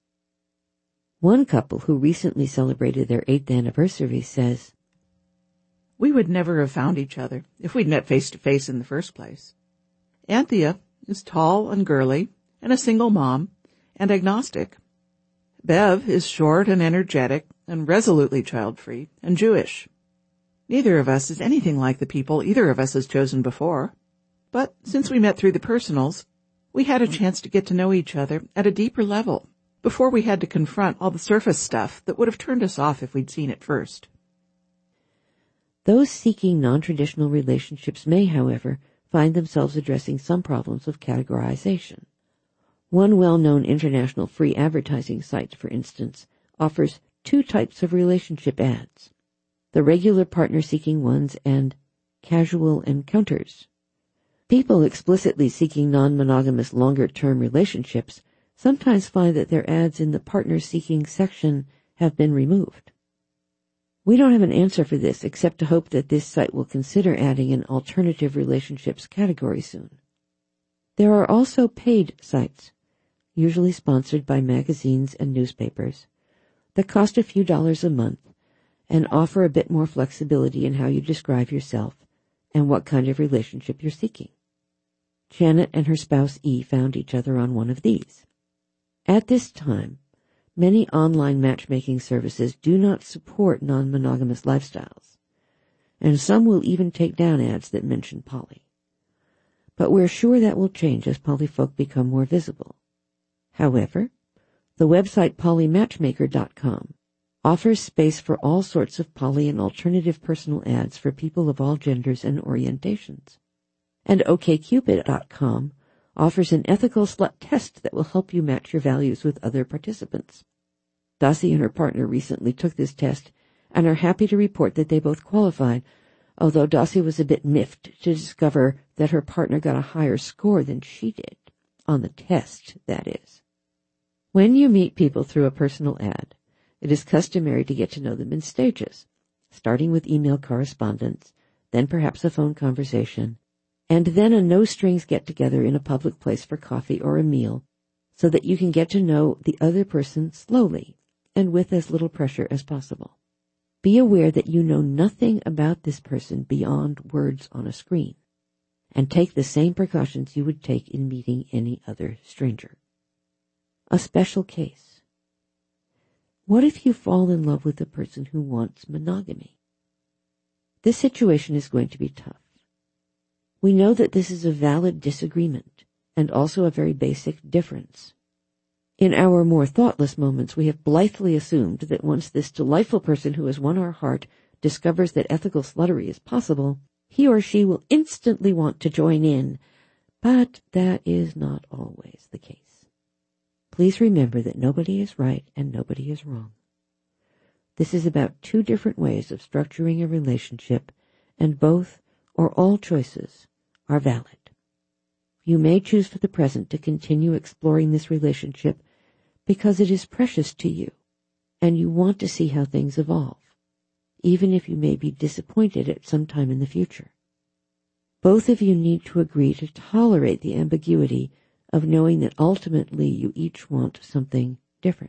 One couple who recently celebrated their eighth anniversary says, "We would never have found each other if we'd met face-to-face in the first place. Anthea is tall and girly and a single mom and agnostic. Bev is short and energetic and resolutely child-free and Jewish. Neither of us is anything like the people either of us has chosen before. But since we met through the personals, we had a chance to get to know each other at a deeper level before we had to confront all the surface stuff that would have turned us off if we'd seen it first." Those seeking non-traditional relationships may, however, find themselves addressing some problems of categorization. One well-known international free advertising site, for instance, offers two types of relationship ads: the regular partner-seeking ones and casual encounters. People explicitly seeking non-monogamous longer-term relationships sometimes find that their ads in the partner-seeking section have been removed. We don't have an answer for this except to hope that this site will consider adding an alternative relationships category soon. There are also paid sites, usually sponsored by magazines and newspapers, that cost a few dollars a month and offer a bit more flexibility in how you describe yourself and what kind of relationship you're seeking. Janet and her spouse E found each other on one of these. At this time, many online matchmaking services do not support non-monogamous lifestyles, and some will even take down ads that mention poly. But we're sure that will change as polyfolk become more visible. However, the website poly matchmaker dot com offers space for all sorts of poly and alternative personal ads for people of all genders and orientations. And O K Cupid dot com offers an ethical slut test that will help you match your values with other participants. Dossie and her partner recently took this test and are happy to report that they both qualified, although Dossie was a bit miffed to discover that her partner got a higher score than she did. On the test, that is. When you meet people through a personal ad, it is customary to get to know them in stages. starting with email correspondence, then perhaps a phone conversation, and then a no-strings get-together in a public place for coffee or a meal, so that you can get to know the other person slowly and with as little pressure as possible. Be aware that you know nothing about this person beyond words on a screen, and take the same precautions you would take in meeting any other stranger. A special case. What if you fall in love with a person who wants monogamy? This situation is going to be tough. We know that this is a valid disagreement and also a very basic difference. In our more thoughtless moments, we have blithely assumed that once this delightful person who has won our heart discovers that ethical sluttery is possible, he or she will instantly want to join in, but that is not always the case. Please remember that nobody is right and nobody is wrong. This is about two different ways of structuring a relationship, and both or all choices are valid. You may choose for the present to continue exploring this relationship because it is precious to you and you want to see how things evolve, even if you may be disappointed at some time in the future. Both of you need to agree to tolerate the ambiguity of knowing that ultimately you each want something different.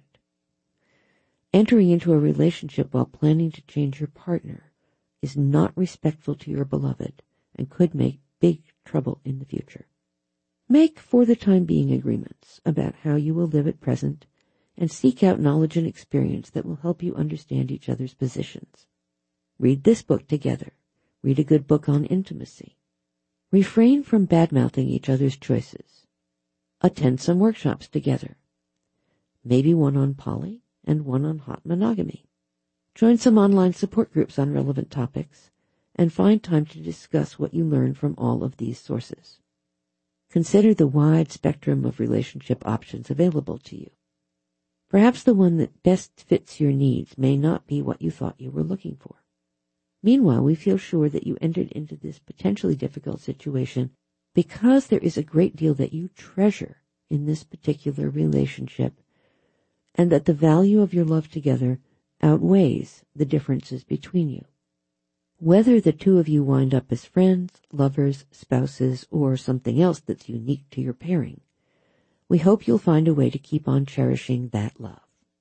Entering into a relationship while planning to change your partner is not respectful to your beloved and could make big trouble in the future. Make for the time being agreements about how you will live at present and seek out knowledge and experience that will help you understand each other's positions. Read this book together. Read a good book on intimacy. Refrain from bad-mouthing each other's choices. Attend some workshops together. Maybe one on poly and one on hot monogamy. Join some online support groups on relevant topics and find time to discuss what you learn from all of these sources. Consider the wide spectrum of relationship options available to you. Perhaps the one that best fits your needs may not be what you thought you were looking for. Meanwhile, we feel sure that you entered into this potentially difficult situation because there is a great deal that you treasure in this particular relationship, and that the value of your love together outweighs the differences between you. Whether the two of you wind up as friends, lovers, spouses, or something else that's unique to your pairing, we hope you'll find a way to keep on cherishing that love.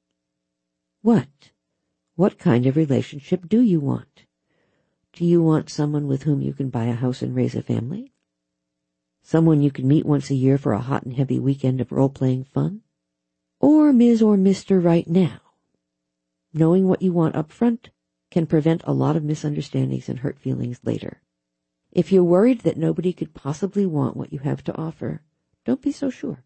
What? What kind of relationship do you want? Do you want someone with whom you can buy a house and raise a family? Someone you can meet once a year for a hot and heavy weekend of role-playing fun? Or Miz or Mister right now? Knowing what you want up front can prevent a lot of misunderstandings and hurt feelings later. If you're worried that nobody could possibly want what you have to offer, don't be so sure.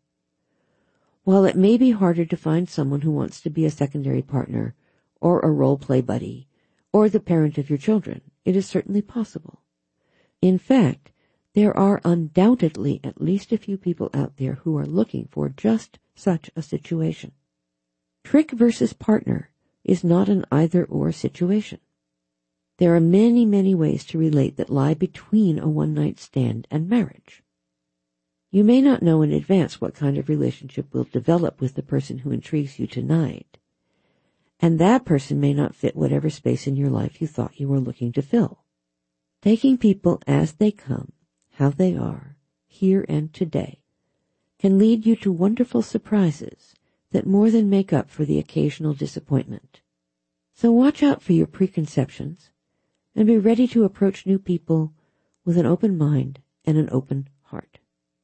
While it may be harder to find someone who wants to be a secondary partner, or a role-play buddy, or the parent of your children, it is certainly possible. In fact, there are undoubtedly at least a few people out there who are looking for just such a situation. Trick versus partner is not an either-or situation. There are many, many ways to relate that lie between a one-night stand and marriage. You may not know in advance what kind of relationship will develop with the person who intrigues you tonight, and that person may not fit whatever space in your life you thought you were looking to fill. Taking people as they come, how they are, here and today, can lead you to wonderful surprises that more than make up for the occasional disappointment. So watch out for your preconceptions and be ready to approach new people with an open mind and an open heart.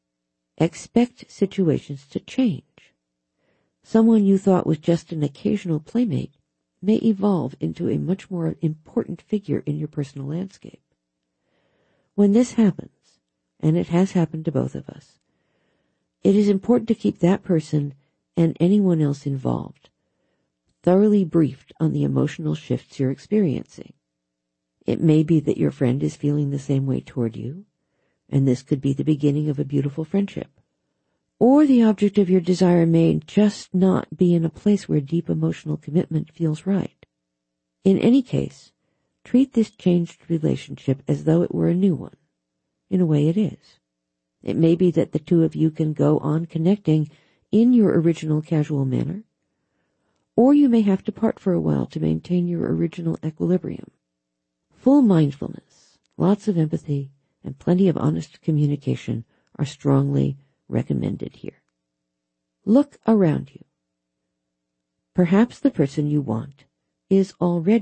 Expect situations to change. Someone you thought was just an occasional playmate may evolve into a much more important figure in your personal landscape. When this happens, and it has happened to both of us, it is important to keep that person and anyone else involved thoroughly briefed on the emotional shifts you're experiencing. It may be that your friend is feeling the same way toward you, and this could be the beginning of a beautiful friendship. Or the object of your desire may just not be in a place where deep emotional commitment feels right. In any case, treat this changed relationship as though it were a new one. In a way it is. It may be that the two of you can go on connecting in your original casual manner, or you may have to part for a while to maintain your original equilibrium. Full mindfulness, lots of empathy, and plenty of honest communication are strongly recommended here. Look around you. Perhaps the person you want is already